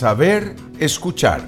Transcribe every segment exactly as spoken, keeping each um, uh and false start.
Saber escuchar.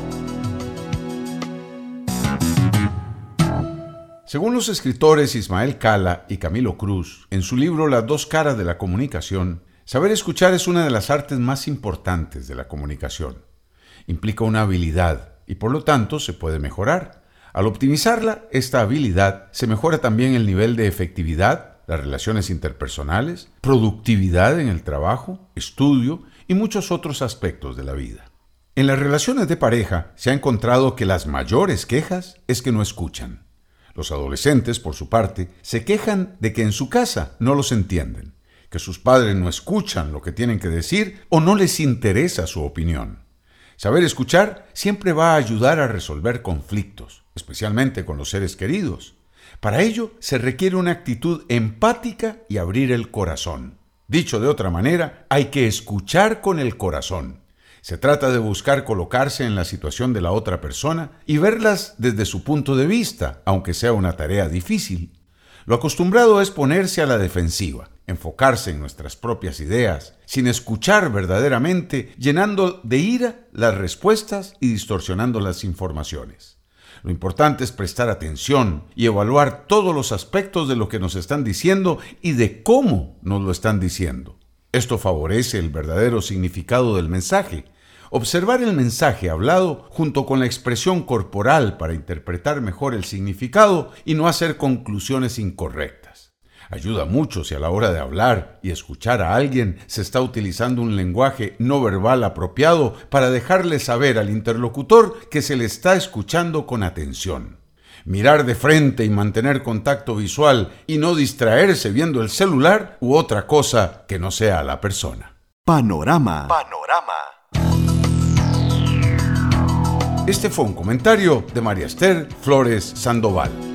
Según los escritores Ismael Cala y Camilo Cruz, en su libro Las dos caras de la comunicación, saber escuchar es una de las artes más importantes de la comunicación. Implica una habilidad y por lo tanto se puede mejorar. Al optimizarla, esta habilidad se mejora también el nivel de efectividad, las relaciones interpersonales, productividad en el trabajo, estudio y muchos otros aspectos de la vida. En las relaciones de pareja se ha encontrado que las mayores quejas es que no escuchan. Los adolescentes, por su parte, se quejan de que en su casa no los entienden, que sus padres no escuchan lo que tienen que decir o no les interesa su opinión. Saber escuchar siempre va a ayudar a resolver conflictos, especialmente con los seres queridos. Para ello se requiere una actitud empática y abrir el corazón. Dicho de otra manera, hay que escuchar con el corazón. Se trata de buscar colocarse en la situación de la otra persona y verlas desde su punto de vista, aunque sea una tarea difícil. Lo acostumbrado es ponerse a la defensiva, enfocarse en nuestras propias ideas, sin escuchar verdaderamente, llenando de ira las respuestas y distorsionando las informaciones. Lo importante es prestar atención y evaluar todos los aspectos de lo que nos están diciendo y de cómo nos lo están diciendo. Esto favorece el verdadero significado del mensaje. Observar el mensaje hablado junto con la expresión corporal para interpretar mejor el significado y no hacer conclusiones incorrectas. Ayuda mucho si a la hora de hablar y escuchar a alguien se está utilizando un lenguaje no verbal apropiado para dejarle saber al interlocutor que se le está escuchando con atención. Mirar de frente y mantener contacto visual y no distraerse viendo el celular u otra cosa que no sea la persona. Panorama. Panorama. Este fue un comentario de María Esther Flores Sandoval.